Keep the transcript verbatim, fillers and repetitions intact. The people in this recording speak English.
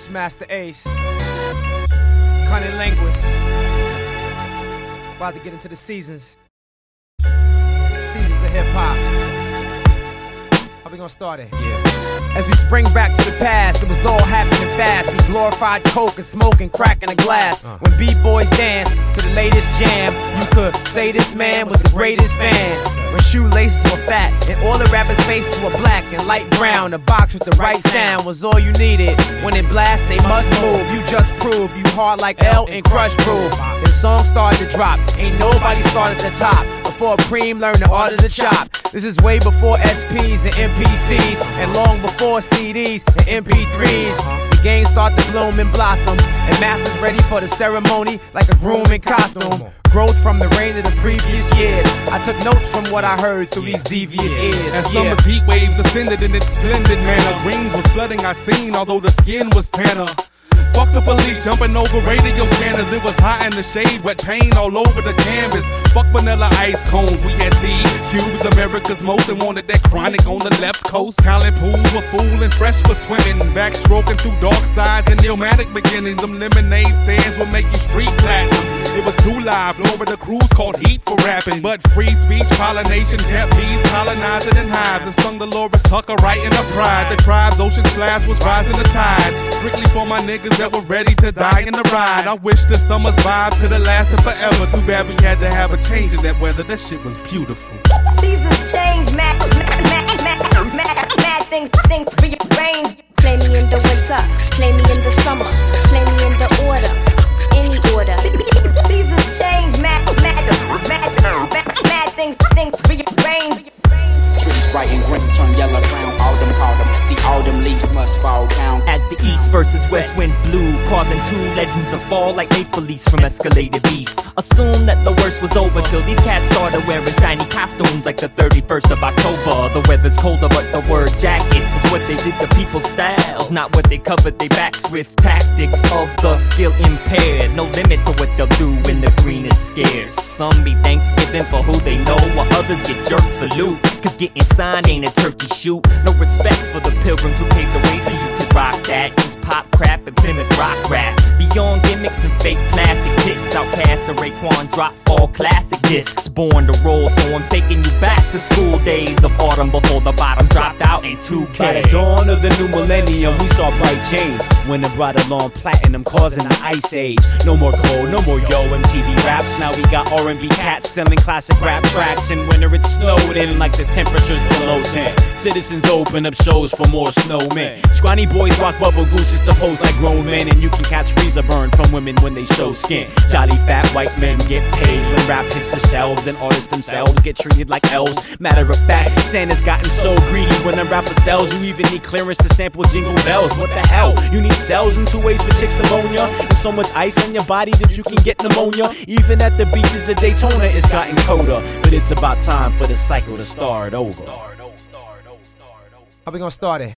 It's Master Ace, Cunning Linguist. About to get into the seasons. Seasons of hip hop. How we gonna start it? Yeah. As we spring back to the past, it was all happening fast. We glorified coke and smoking crack in a glass. Uh. When B-boys danced to the latest jam, you could say this man was the greatest fan. When shoelaces were fat and all the rappers' faces were black and light brown, the box with the right sound was all you needed. When it blasts, they must move. You just prove you hard like L and Crush Groove. The song started to drop. Ain't nobody started at the top before Preem learned the art of the chop. This is way before S Ps and M P Cs and long before C Ds and M P threes. The game started to bloom and blossom, and masters ready for the ceremony like a groom in costume. Growth from the rain of the previous years. I took notes from what I heard through these devious ears. As summer's heat waves ascended in its splendid manner, greens was flooding our scene, although the skin was tanner. Fuck the police jumping over radio scanners. It was hot in the shade, wet paint all over the canvas. Fuck vanilla ice cones, we had tea cubes, America's most, and wanted that chronic on the left coast. Talent pools were full and fresh for swimming, backstroking through dark sides and Illmatic beginnings. Them lemonade stands will make you street platinum. It was too live, over the cruise called heat for rapping. But free speech, pollination, kept bees colonizing in hives, and sung Dolores Tucker right in her pride. The tribe's ocean splash was rising the tide, strictly for my niggas that were ready to die in the ride. I wish the summer's vibe could've lasted forever. Too bad we had to have a change in that weather. That shit was beautiful. Seasons change, mad, mad, mad, mad, mad, mad things, things rearrange. Play me in the winter, play me in the summer, play me in the order, any order. Seasons change, mad, mad, mad, mad, mad things, things rearrange. Trees bright and green turn yellow brown, autumn, autumn. See, autumn leaves must fall down. As the east versus west winds blew, causing two legends to fall like maple leaves from escalated beef. Assume that the worst was over till these cats started wearing shiny costumes like the thirty-first of October. The weather's colder, but the word jacket is what they did to people's styles, not what they covered their backs with. Tactics of the skill impaired, no limit to what they'll do when the green is scarce. Some be Thanksgiving for who they know, while others get jerked for loot. Cause getting signed ain't a turkey shoot. No respect for the pilgrims who paved the way so you could rock that. Just pop crap and Plymouth rock rap. Beyond gimmicks and fake plastic tits, out past the Raekwon drop fall classic discs. Born to roll, so I'm taking you back to school days of autumn before the bottom dropped out in two K. By the dawn of the new millennium, we saw bright change when it brought along platinum, causing the ice age. No more gold, no more yo M T V raps. Now we got R and B cats selling classic rap tracks. In winter it snowed in like the temperatures below ten. Citizens open up shows for more snowmen. Scrawny boys rock bubble gooses to pose like grown men, and you can catch freezer burn from women when they show skin. Jolly fat white men get paid when rap hits the shelves, and artists themselves get treated like elves. Matter of fact, Santa's gotten so greedy when a rapper sells, you even need clearance to sample Jingle Bells. What the hell? You need cells in two ways for chicks pneumonia, and so much ice on your body that you can get pneumonia. Even at the beaches of Daytona, it's gotten colder, but it's about time for the cycle to start over. How we gonna start it?